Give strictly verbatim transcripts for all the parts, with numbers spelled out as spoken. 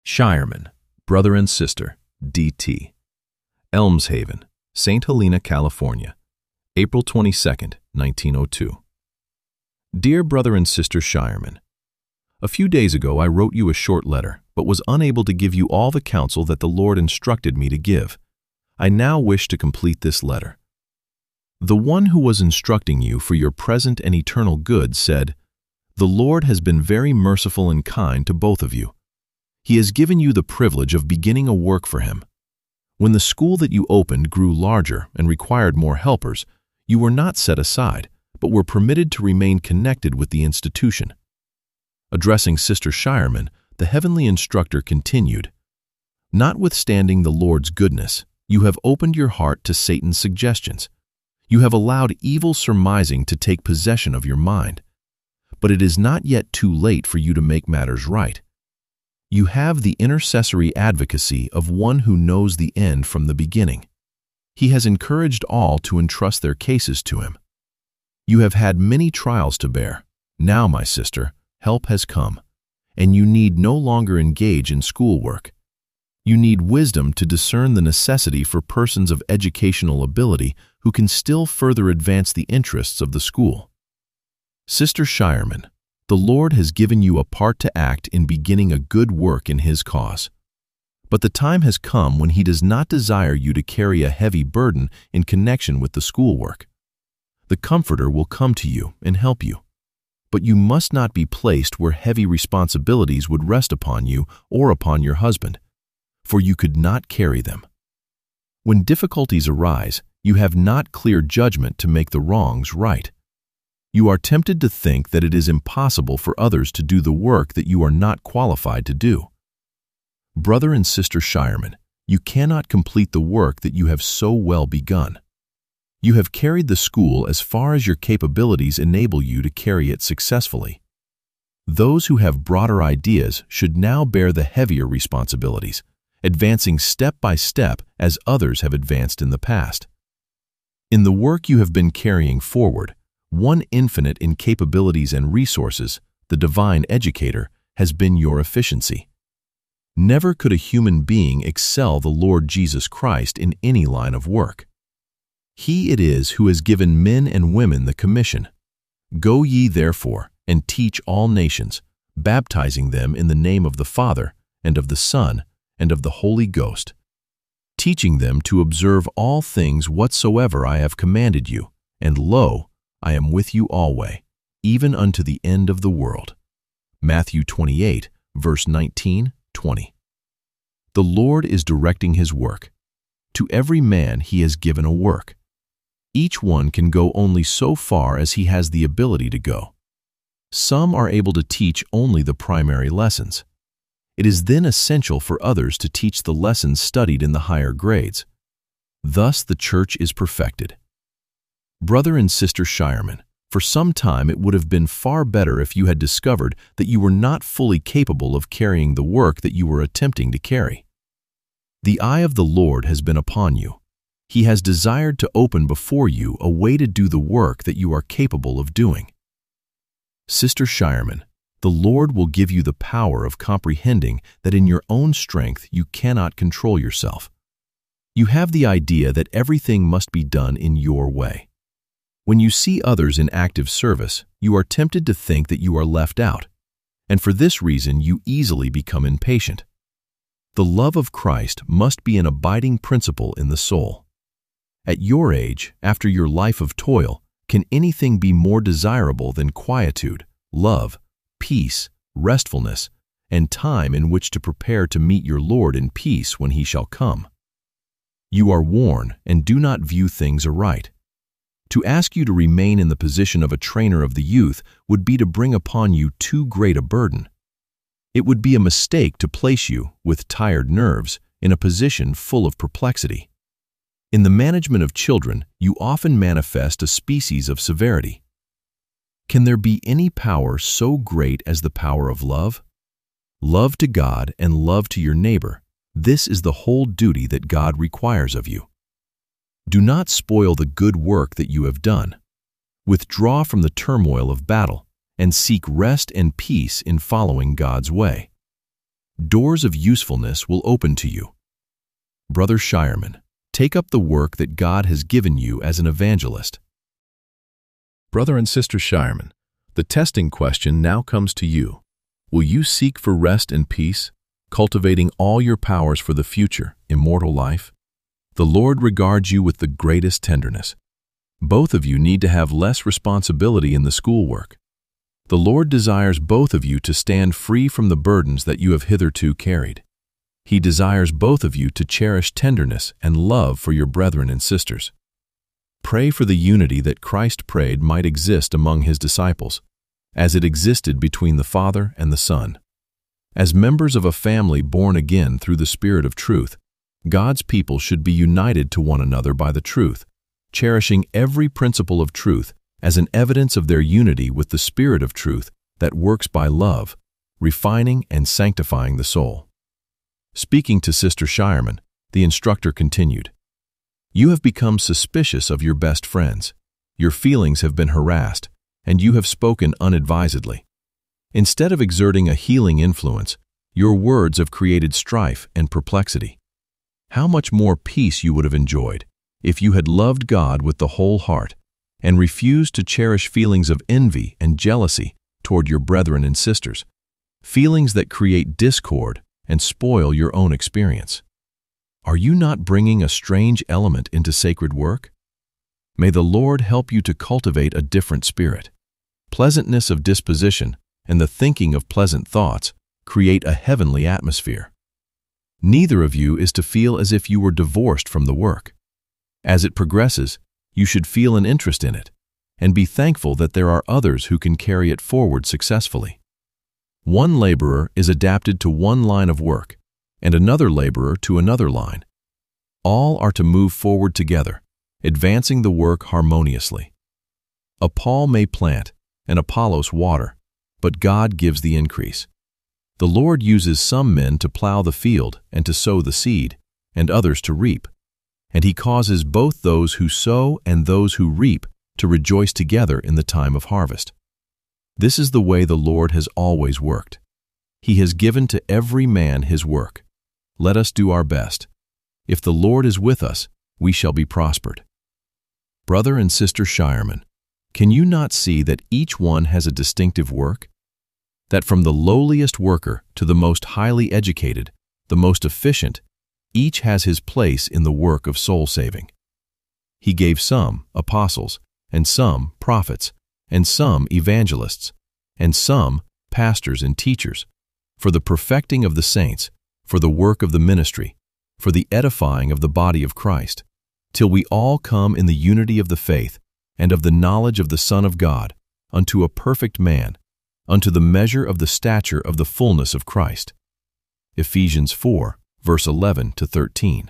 Shireman, brother and sister, D T Elmshaven, Saint Helena, California, April twenty-second, nineteen oh two. Dear brother and sister Shireman, a few days ago I wrote you a short letter, but was unable to give you all the counsel that the Lord instructed me to give. I now wish to complete this letter. The one who was instructing you for your present and eternal good said, "The Lord has been very merciful and kind to both of you. He has given you the privilege of beginning a work for Him. When the school that you opened grew larger and required more helpers, you were not set aside, but were permitted to remain connected with the institution." Addressing Sister Shireman, the heavenly instructor continued, "Notwithstanding the Lord's goodness, you have opened your heart to Satan's suggestions. You have allowed evil surmising to take possession of your mind. But it is not yet too late for you to make matters right. You have the intercessory advocacy of one who knows the end from the beginning. He has encouraged all to entrust their cases to Him. You have had many trials to bear. Now, my sister, help has come, and you need no longer engage in schoolwork. You need wisdom to discern the necessity for persons of educational ability who can still further advance the interests of the school. Sister Shireman, the Lord has given you a part to act in beginning a good work in His cause. But the time has come when He does not desire you to carry a heavy burden in connection with the schoolwork. The Comforter will come to you and help you. But you must not be placed where heavy responsibilities would rest upon you or upon your husband, for you could not carry them. When difficulties arise, you have not clear judgment to make the wrongs right. You are tempted to think that it is impossible for others to do the work that you are not qualified to do. Brother and sister Shireman, you cannot complete the work that you have so well begun. You have carried the school as far as your capabilities enable you to carry it successfully. Those who have broader ideas should now bear the heavier responsibilities, advancing step by step as others have advanced in the past. In the work you have been carrying forward, one infinite in capabilities and resources, the divine educator, has been your efficiency. Never could a human being excel the Lord Jesus Christ in any line of work. He it is who has given men and women the commission. Go ye therefore and teach all nations, baptizing them in the name of the Father, and of the Son, and of the Holy Ghost, teaching them to observe all things whatsoever I have commanded you, and lo, I am with you alway, even unto the end of the world. Matthew twenty-eight, verse nineteen, twenty. The Lord is directing His work. To every man He has given a work. Each one can go only so far as he has the ability to go. Some are able to teach only the primary lessons. It is then essential for others to teach the lessons studied in the higher grades. Thus the church is perfected. Brother and sister Shireman, for some time it would have been far better if you had discovered that you were not fully capable of carrying the work that you were attempting to carry. The eye of the Lord has been upon you. He has desired to open before you a way to do the work that you are capable of doing. Sister Shireman, the Lord will give you the power of comprehending that in your own strength you cannot control yourself. You have the idea that everything must be done in your way. When you see others in active service, you are tempted to think that you are left out, and for this reason you easily become impatient. The love of Christ must be an abiding principle in the soul. At your age, after your life of toil, can anything be more desirable than quietude, love, peace, restfulness, and time in which to prepare to meet your Lord in peace when He shall come? You are worn and do not view things aright. To ask you to remain in the position of a trainer of the youth would be to bring upon you too great a burden. It would be a mistake to place you, with tired nerves, in a position full of perplexity. In the management of children, you often manifest a species of severity. Can there be any power so great as the power of love? Love to God and love to your neighbor, this is the whole duty that God requires of you. Do not spoil the good work that you have done. Withdraw from the turmoil of battle and seek rest and peace in following God's way. doors of usefulness will open to you. Brother Shireman, take up the work that God has given you as an evangelist. Brother and Sister Shireman, the testing question now comes to you. Will you seek for rest and peace, cultivating all your powers for the future, immortal life? The Lord regards you with the greatest tenderness. Both of you need to have less responsibility in the schoolwork. The Lord desires both of you to stand free from the burdens that you have hitherto carried. He desires both of you to cherish tenderness and love for your brethren and sisters. Pray for the unity that Christ prayed might exist among his disciples, as it existed between the Father and the Son. As members of a family born again through the Spirit of truth, God's people should be united to one another by the truth, cherishing every principle of truth as an evidence of their unity with the Spirit of truth that works by love, refining and sanctifying the soul. Speaking to Sister Shireman, the instructor continued, "You have become suspicious of your best friends. Your feelings have been harassed, and you have spoken unadvisedly. Instead of exerting a healing influence, your words have created strife and perplexity. How much more peace you would have enjoyed if you had loved God with the whole heart and refused to cherish feelings of envy and jealousy toward your brethren and sisters, feelings that create discord and spoil your own experience. Are you not bringing a strange element into sacred work? May the Lord help you to cultivate a different spirit. Pleasantness of disposition and the thinking of pleasant thoughts create a heavenly atmosphere. Neither of you is to feel as if you were divorced from the work. As it progresses, you should feel an interest in it and be thankful that there are others who can carry it forward successfully. One laborer is adapted to one line of work, and another laborer to another line. All are to move forward together, advancing the work harmoniously. A Paul may plant, and Apollos water, but God gives the increase. The Lord uses some men to plow the field and to sow the seed, and others to reap, and he causes both those who sow and those who reap to rejoice together in the time of harvest. This is the way the Lord has always worked. He has given to every man his work. Let us do our best. If the Lord is with us, we shall be prospered. Brother and Sister Shireman, can you not see that each one has a distinctive work? That from the lowliest worker to the most highly educated, the most efficient, each has his place in the work of soul saving. He gave some apostles, and some prophets, and some evangelists, and some pastors and teachers, for the perfecting of the saints, for the work of the ministry, for the edifying of the body of Christ, till we all come in the unity of the faith and of the knowledge of the Son of God, unto a perfect man, unto the measure of the stature of the fullness of Christ. Ephesians four, verse eleven to thirteen.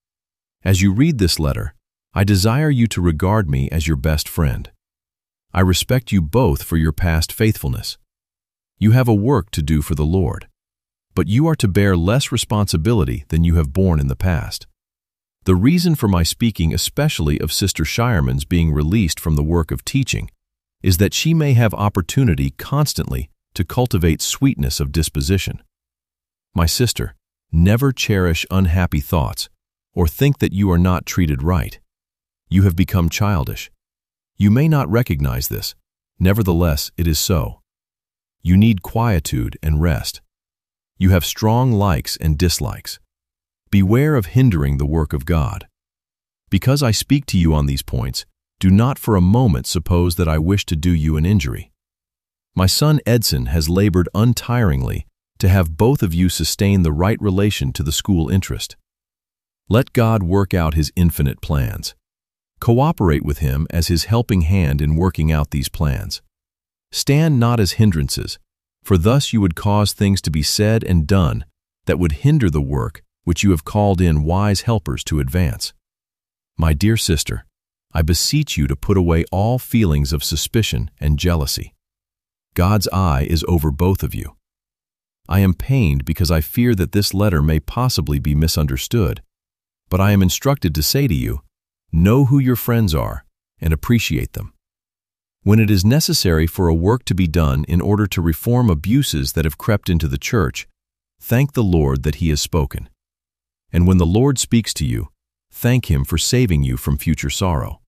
As you read this letter, I desire you to regard me as your best friend. I respect you both for your past faithfulness. You have a work to do for the Lord, but you are to bear less responsibility than you have borne in the past. The reason for my speaking especially of Sister Shireman's being released from the work of teaching is that she may have opportunity constantly to cultivate sweetness of disposition. My sister, never cherish unhappy thoughts or think that you are not treated right. You have become childish. You may not recognize this, nevertheless it is so. You need quietude and rest. You have strong likes and dislikes. Beware of hindering the work of God. Because I speak to you on these points, do not for a moment suppose that I wish to do you an injury. My son Edson has labored untiringly to have both of you sustain the right relation to the school interest. Let God work out his infinite plans. Cooperate with him as his helping hand in working out these plans. Stand not as hindrances, for thus you would cause things to be said and done that would hinder the work which you have called in wise helpers to advance. My dear sister, I beseech you to put away all feelings of suspicion and jealousy. God's eye is over both of you. I am pained because I fear that this letter may possibly be misunderstood, but I am instructed to say to you, know who your friends are and appreciate them. When it is necessary for a work to be done in order to reform abuses that have crept into the church, Thank the Lord that He has spoken. And when the Lord speaks to you, thank Him for saving you from future sorrow.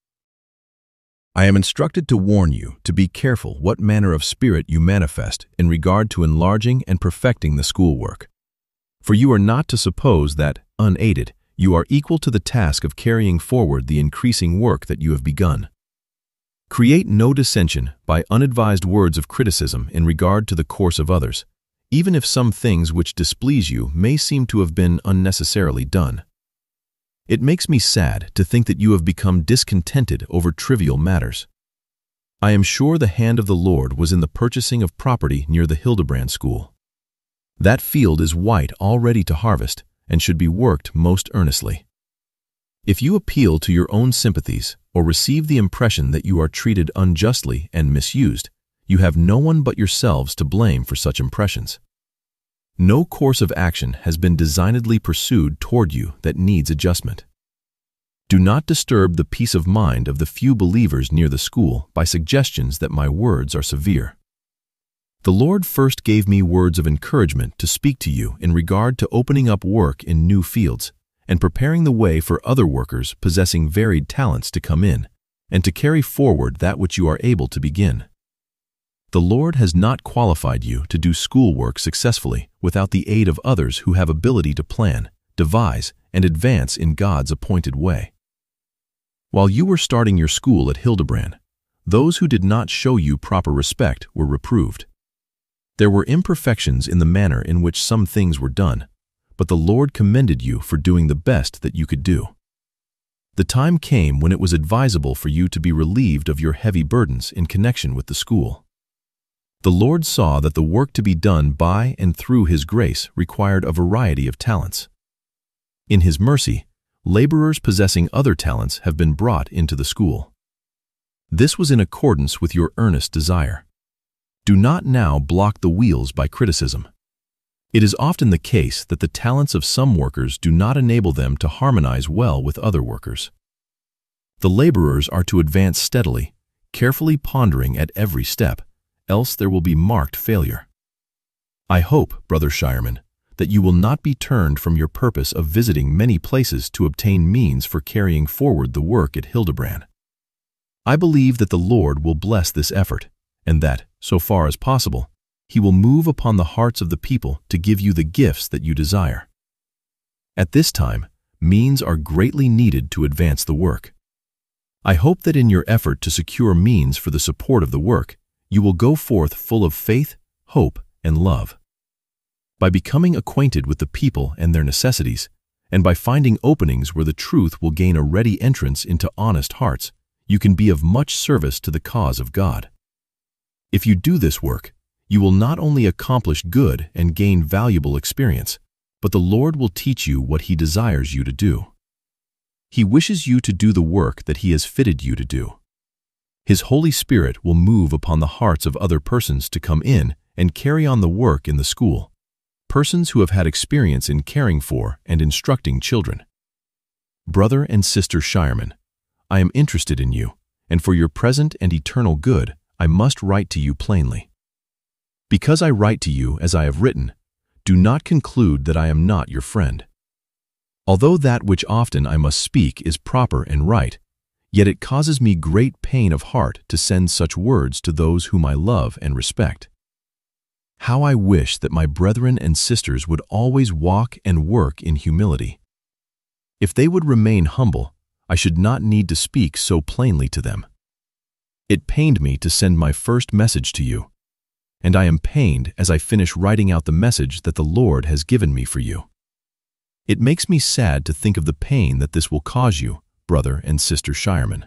I am instructed to warn you to be careful what manner of spirit you manifest in regard to enlarging and perfecting the schoolwork. For you are not to suppose that, unaided, you are equal to the task of carrying forward the increasing work that you have begun. Create no dissension by unadvised words of criticism in regard to the course of others, even if some things which displease you may seem to have been unnecessarily done. It makes me sad to think that you have become discontented over trivial matters. I am sure the hand of the Lord was in the purchasing of property near the Hildebrand School. That field is white all ready to harvest and should be worked most earnestly. If you appeal to your own sympathies or receive the impression that you are treated unjustly and misused, you have no one but yourselves to blame for such impressions. No course of action has been designedly pursued toward you that needs adjustment. Do not disturb the peace of mind of the few believers near the school by suggestions that my words are severe. The Lord first gave me words of encouragement to speak to you in regard to opening up work in new fields and preparing the way for other workers possessing varied talents to come in and to carry forward that which you are able to begin. The Lord has not qualified you to do schoolwork successfully without the aid of others who have ability to plan, devise, and advance in God's appointed way. While you were starting your school at Hildebrand, those who did not show you proper respect were reproved. There were imperfections in the manner in which some things were done, but the Lord commended you for doing the best that you could do. The time came when it was advisable for you to be relieved of your heavy burdens in connection with the school. The Lord saw that the work to be done by and through His grace required a variety of talents. In His mercy, laborers possessing other talents have been brought into the school. This was in accordance with your earnest desire. Do not now block the wheels by criticism. It is often the case that the talents of some workers do not enable them to harmonize well with other workers. The laborers are to advance steadily, carefully pondering at every step, else there will be marked failure. I hope, Brother Shireman, that you will not be turned from your purpose of visiting many places to obtain means for carrying forward the work at Hildebrand. I believe that the Lord will bless this effort, and that, so far as possible, He will move upon the hearts of the people to give you the gifts that you desire. At this time, means are greatly needed to advance the work. I hope that in your effort to secure means for the support of the work, you will go forth full of faith, hope, and love. By becoming acquainted with the people and their necessities, and by finding openings where the truth will gain a ready entrance into honest hearts, you can be of much service to the cause of God. If you do this work, you will not only accomplish good and gain valuable experience, but the Lord will teach you what He desires you to do. He wishes you to do the work that He has fitted you to do. His Holy Spirit will move upon the hearts of other persons to come in and carry on the work in the school, persons who have had experience in caring for and instructing children. Brother and Sister Shireman, I am interested in you, and for your present and eternal good, I must write to you plainly. Because I write to you as I have written, do not conclude that I am not your friend. Although that which often I must speak is proper and right, yet it causes me great pain of heart to send such words to those whom I love and respect. How I wish that my brethren and sisters would always walk and work in humility. If they would remain humble, I should not need to speak so plainly to them. It pained me to send my first message to you, and I am pained as I finish writing out the message that the Lord has given me for you. It makes me sad to think of the pain that this will cause you, Brother and Sister Shireman.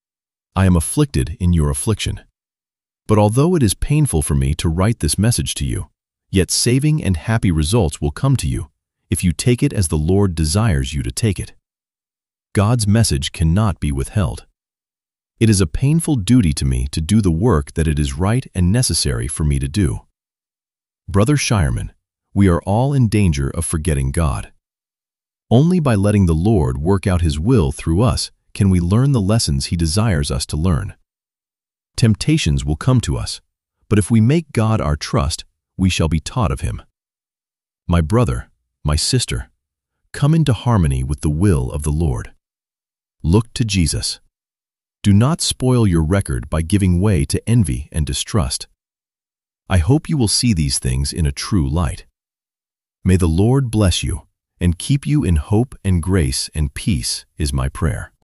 I am afflicted in your affliction. But although it is painful for me to write this message to you, yet saving and happy results will come to you if you take it as the Lord desires you to take it. God's message cannot be withheld. It is a painful duty to me to do the work that it is right and necessary for me to do. Brother Shireman, we are all in danger of forgetting God. Only by letting the Lord work out His will through us can we learn the lessons He desires us to learn. Temptations will come to us, but if we make God our trust, we shall be taught of Him. My brother, my sister, come into harmony with the will of the Lord. Look to Jesus. Do not spoil your record by giving way to envy and distrust. I hope you will see these things in a true light. May the Lord bless you and keep you in hope and grace and peace is my prayer.